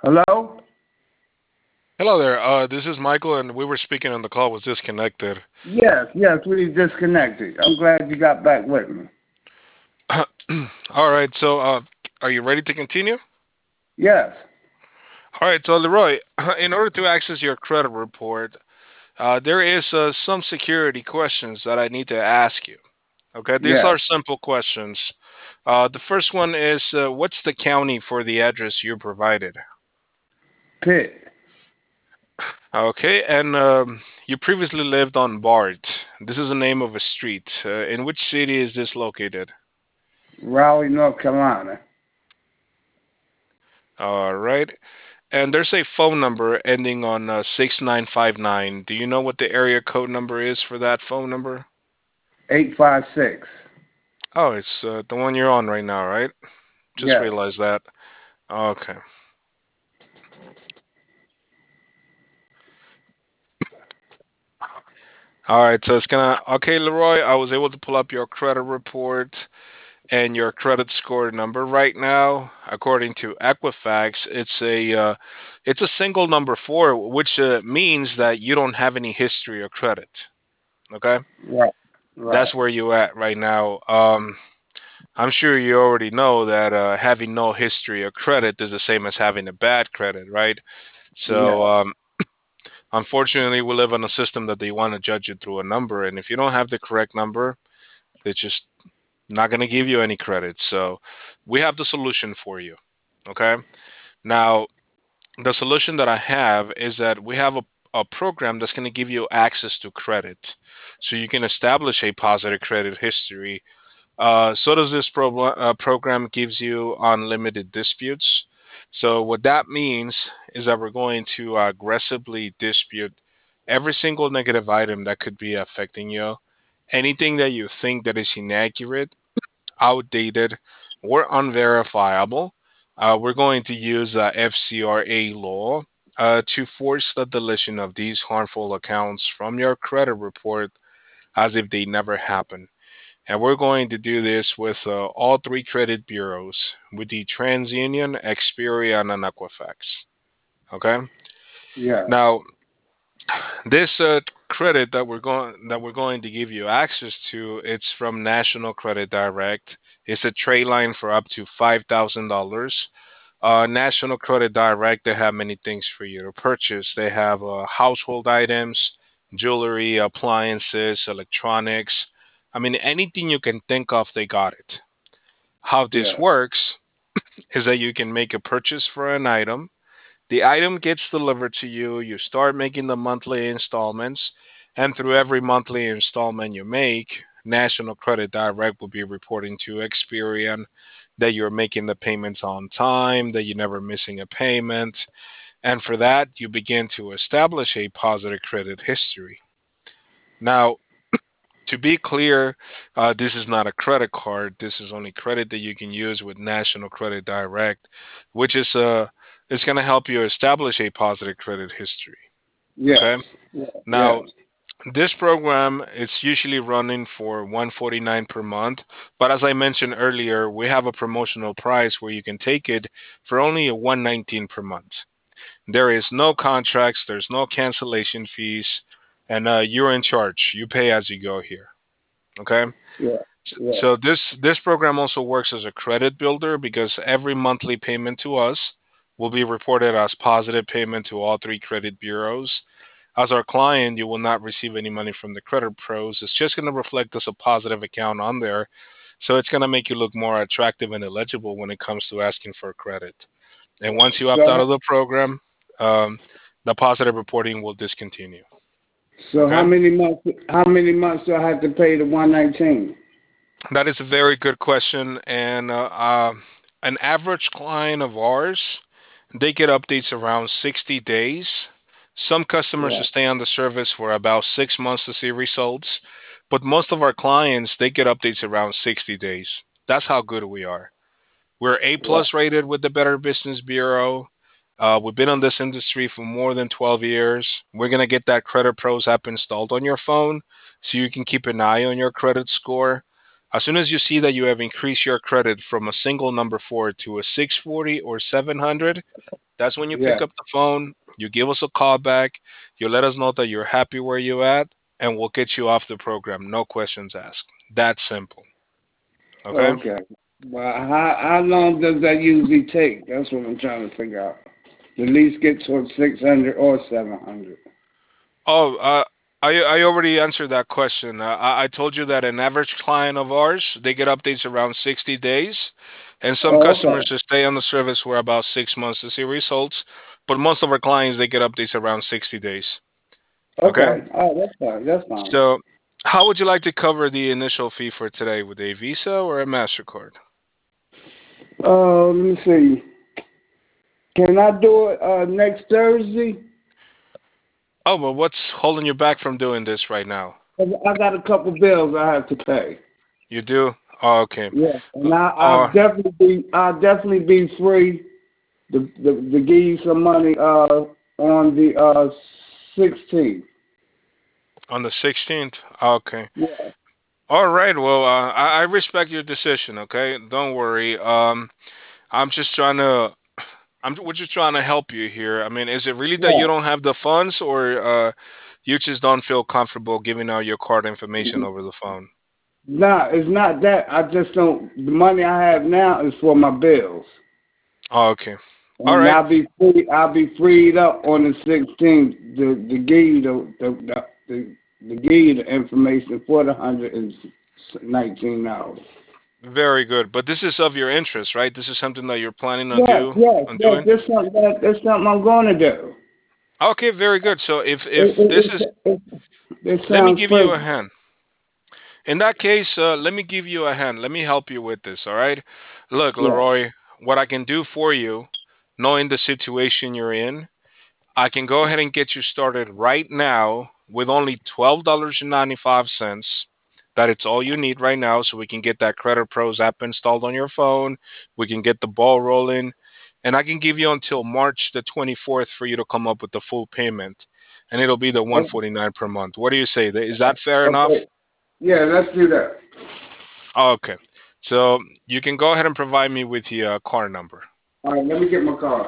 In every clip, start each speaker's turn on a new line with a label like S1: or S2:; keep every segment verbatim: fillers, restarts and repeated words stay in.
S1: Hello?
S2: Hello there. Uh, this is Michael, and we were speaking on the call was disconnected.
S1: Yes, yes, we disconnected. I'm glad you got back with me.
S2: All right. So, uh, are you ready to continue?
S1: Yes,
S2: All right. So, Leroy, in order to access your credit report, uh, there is uh, some security questions that I need to ask you. Okay. These
S1: yes.
S2: are simple questions. Uh, the first one is, uh, what's the county for the address you provided?
S1: Pitt.
S2: Okay. And um, you previously lived on Bart. This is the name of a street. Uh, in which city is this located?
S1: Raleigh, North Carolina.
S2: All right. And there's a phone number ending on uh, six nine five nine. Do you know what the area code number is for that phone number?
S1: eight five six.
S2: Oh, it's uh, the one you're on right now, right? Just
S1: Yes.
S2: realized that. Okay. All right. So it's gonna. Okay, Leroy, I was able to pull up your credit report and your credit score number right now. According to Equifax, it's a uh, it's a single number four, which uh, means that you don't have any history of credit. Okay,
S1: Right. Right.
S2: that's where you at right now. Um, I'm sure you already know that uh, having no history of credit is the same as having a bad credit, right? So,
S1: Yes.
S2: um, unfortunately, we live in a system that they want to judge you through a number, and if you don't have the correct number, they're just not going to give you any credit. So, we have the solution for you. Okay. Now, the solution that I have is that we have a a program that's going to give you access to credit so you can establish a positive credit history. Uh, so does this pro- uh, program gives you unlimited disputes. So what that means is that we're going to uh, aggressively dispute every single negative item that could be affecting you. Anything that you think that is inaccurate, outdated, or unverifiable, uh, we're going to use uh, F C R A law uh, to force the deletion of these harmful accounts from your credit report as if they never happened. And we're going to do this with uh, all three credit bureaus, with the TransUnion, Experian, and Equifax. Okay.
S1: Yes.
S2: Now, this uh, credit that we're going that we're going to give you access to, it's from National Credit Direct. It's a trade line for up to five thousand dollars. Uh, National Credit Direct, they have many things for you to purchase. They have uh, household items, jewelry, appliances, electronics. I mean, anything you can think of, they got it. How this
S1: Yes.
S2: works is that you can make a purchase for an item. The item gets delivered to you. You start making the monthly installments. And through every monthly installment you make, National Credit Direct will be reporting to Experian that you're making the payments on time, that you're never missing a payment. And for that, you begin to establish a positive credit history. Now, to be clear, uh, this is not a credit card. This is only credit that you can use with National Credit Direct, which is uh, it's going to help you establish a positive credit history. Okay.
S1: Yes.
S2: Now,
S1: Yes.
S2: this program it's usually running for one forty-nine per month, but as I mentioned earlier, we have a promotional price where you can take it for only a one nineteen per month. There is no contracts, there's no cancellation fees, and uh, you're in charge. You pay as you go here. Okay.
S1: Yes. Yes.
S2: So this this program also works as a credit builder because every monthly payment to us will be reported as positive payment to all three credit bureaus. As our client, you will not receive any money from the credit pros. It's just going to reflect as a positive account on there. So it's going to make you look more attractive and eligible when it comes to asking for credit. And once you opt out
S1: So,
S2: of the program, um, the positive reporting will discontinue.
S1: so how
S2: Okay.
S1: many months? How many months do I have to pay the one nineteen?
S2: That is a very good question. And uh, uh, an average client of ours, they get updates around sixty days. Some customers
S1: Right.
S2: stay on the service for about six months to see results. But most of our clients, they get updates around sixty days. That's how good we are. We're A
S1: Right.
S2: plus rated with the Better Business Bureau. Uh, we've been in this industry for more than twelve years. We're going to get that Credit Pros app installed on your phone so you can keep an eye on your credit score. As soon as you see that you have increased your credit from a single number four to a six forty or seven hundred, that's when you pick
S1: Yeah.
S2: up the phone, you give us a call back, you let us know that you're happy where you at, and we'll get you off the program. No questions asked. That's simple. Okay?
S1: Okay. Well, how how long does that usually take? That's what I'm trying to figure out. The least get towards six hundred or seven hundred.
S2: Oh, uh, I I already answered that question. Uh, I, I told you that an average client of ours, they get updates around sixty days, and some
S1: Oh, okay.
S2: customers just stay on the service for about six months to see results. But most of our clients, they get updates around sixty days. Okay?
S1: Okay. Oh, that's fine. That's fine.
S2: So, how would you like to cover the initial fee for today? With a Visa or a MasterCard?
S1: Uh, let me see. Can I do it uh, next Thursday?
S2: Oh, well, what's holding you back from doing this right now?
S1: 'Cause I got a couple bills I have to pay.
S2: You do? Oh, okay.
S1: Yeah,
S2: Uh,
S1: and I I'll
S2: uh,
S1: definitely be I'll definitely be free to, to, to give you some money uh on the uh sixteenth.
S2: on the sixteenth? Okay.
S1: Yeah.
S2: All right. Well, uh, I, I respect your decision. Okay, don't worry. Um, I'm just trying to. I'm. We're just trying to help you here. I mean, is it really that you
S1: Yeah.
S2: don't have the funds, or uh, you just don't feel comfortable giving out your card information over the phone?
S1: Nah, it's not that. I just don't. The money I have now is for my bills,
S2: Oh, okay. All
S1: and
S2: right.
S1: I'll be free. I'll be freed up on the sixteenth to, to give you the the the, the, to give you the information for the hundred and nineteen dollars.
S2: Very good. But this is of your interest, right? This is something that you're planning on
S1: Yes,
S2: do
S1: yes,
S2: on
S1: yes.
S2: doing.
S1: This something that that's something I'm going to do.
S2: Okay. Very good. So if
S1: It,
S2: if this
S1: it,
S2: is,
S1: it, it, it
S2: let me
S1: sounds
S2: give you a
S1: perfect.
S2: hand. In that case, uh, let me give you a hand. Let me help you with this. All right. Look,
S1: Yeah.
S2: Leroy, what I can do for you, knowing the situation you're in, I can go ahead and get you started right now with only twelve dollars and ninety-five cents. That it's all you need right now, so we can get that Credit Pros app installed on your phone. We can get the ball rolling, and I can give you until March the twenty-fourth for you to come up with the full payment, and it'll be the
S1: Okay.
S2: one forty-nine per month. What do you say? Is that fair enough?
S1: Okay. Yeah, let's do that.
S2: Okay. So you can go ahead and provide me with your uh, car number.
S1: All right, let me get my card.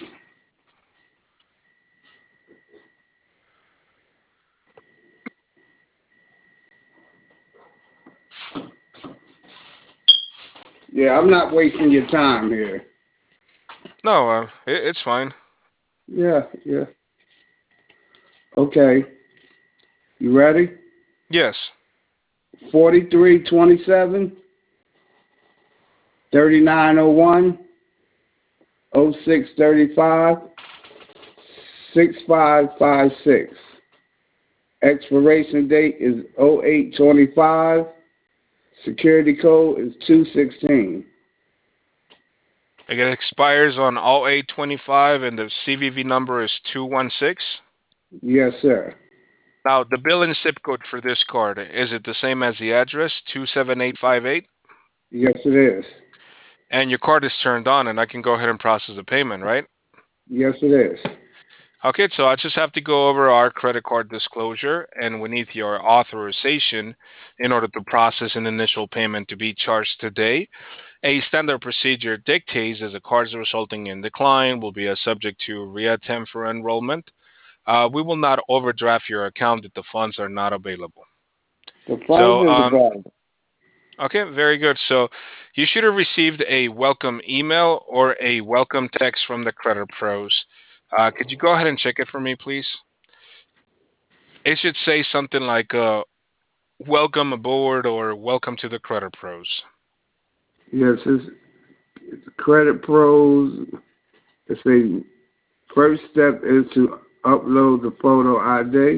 S1: Yeah, I'm not wasting your time here.
S2: No, uh, it, it's fine.
S1: Yeah, yeah. Okay. You ready?
S2: Yes.
S1: Forty-three twenty-seven thirty-nine oh one oh six thirty-five six five five six. Expiration date is oh eight twenty-five. Security code is two sixteen.
S2: It expires on oh eight twenty-five and the C V V number is two one six.
S1: Yes, sir.
S2: Now, the billing zip code for this card, is it the same as the address, two seven eight five eight?
S1: Yes, it is.
S2: And your card is turned on and I can go ahead and process the payment, right?
S1: Yes, it is.
S2: Okay, so I just have to go over our credit card disclosure and we need your authorization in order to process an initial payment to be charged today. A standard procedure dictates that the cards resulting in decline will be a subject to reattempt for enrollment. Uh, we will not overdraft your account if the funds are not available.
S1: The funds
S2: So,
S1: is
S2: um,
S1: available.
S2: okay, very good. So, you should have received a welcome email or a welcome text from the Credit Pros. Uh, could you go ahead and check it for me, please? It should say something like uh, "Welcome aboard" or "Welcome to the Credit Pros."
S1: Yes, it's, it's Credit Pros. It's a first step is to upload the photo I D.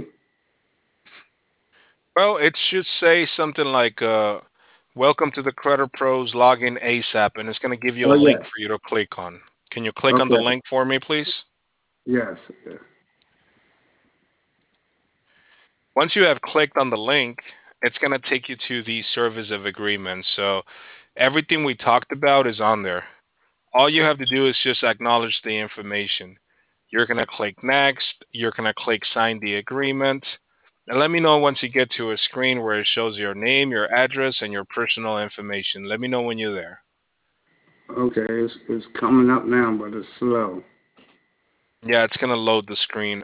S2: Well, it should say something like uh, "Welcome to the Credit Pros login ASAP," and it's going to give you
S1: Oh
S2: a
S1: yeah.
S2: link for you to click on. Can you click on the
S1: Okay.
S2: link for me, please?
S1: Yes. Yes.
S2: Once you have clicked on the link, it's going to take you to the service of agreement. So everything we talked about is on there. All you have to do is just acknowledge the information. You're going to click next. You're going to click sign the agreement. And let me know once you get to a screen where it shows your name, your address, and your personal information. Let me know when you're there.
S1: Okay, it's, it's coming up now, but it's slow.
S2: Yeah, it's going to load the screen.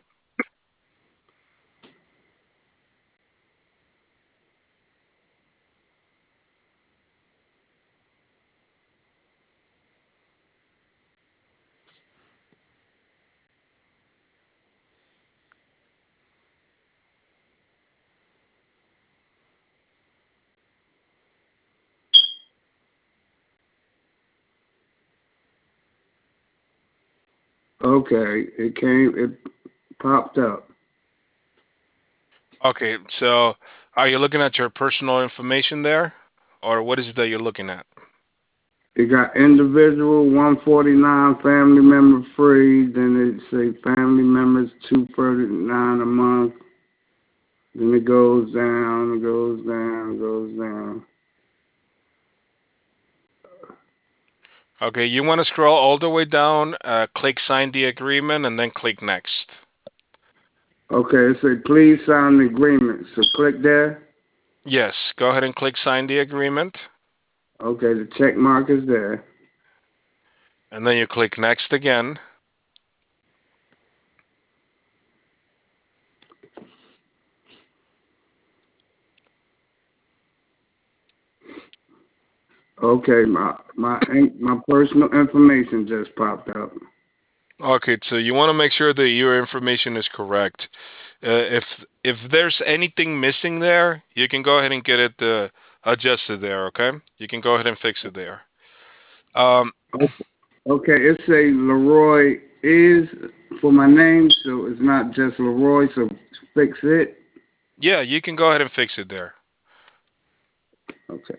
S1: Okay, it came, it popped up.
S2: Okay, so are you looking at your personal information there? Or what is it that you're looking at?
S1: It got individual one forty-nine, family member free. Then it say family members two thirty-nine a month. Then it goes down, it goes down, it goes down.
S2: Okay, you want to scroll all the way down, uh, click sign the agreement, and then click next.
S1: Okay, it said please sign the agreement. So click there.
S2: Yes, go ahead and click sign the agreement,
S1: Okay, the check mark is there.
S2: and then you click next again.
S1: Okay, my my my personal information just popped up.
S2: Okay, so you want to make sure that your information is correct. Uh, if if there's anything missing there, you can go ahead and get it uh, adjusted there. Okay, you can go ahead and fix it there. Um,
S1: Okay, it say Leroy is for my name, so it's not just Leroy. So fix it.
S2: yeah, you can go ahead and fix it there.
S1: Okay.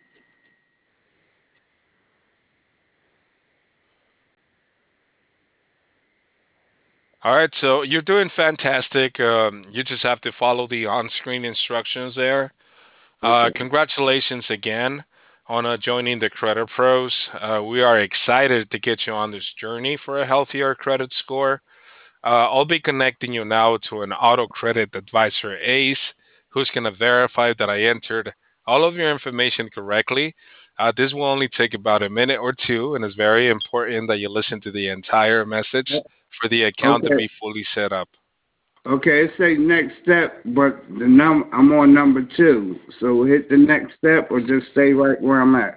S2: All right, so you're doing fantastic. Um, you just have to follow the on-screen instructions there. Uh,
S1: Okay.
S2: congratulations again on uh, joining the Credit Pros. Uh, we are excited to get you on this journey for a healthier credit score. Uh, I'll be connecting you now to an auto credit advisor, Ace, who's going to verify that I entered all of your information correctly. Uh, this will only take about a minute or two, and it's very important that you listen to the entire message for the account to
S1: Okay.
S2: be fully set up.
S1: Okay. It say next step, but the num I'm on number two. So hit the next step or just stay right where I'm at.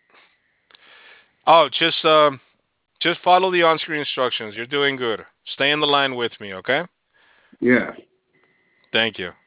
S2: Oh, just um, just follow the on-screen instructions. You're doing good. Stay in the line with me, okay?
S1: Yeah.
S2: Thank you.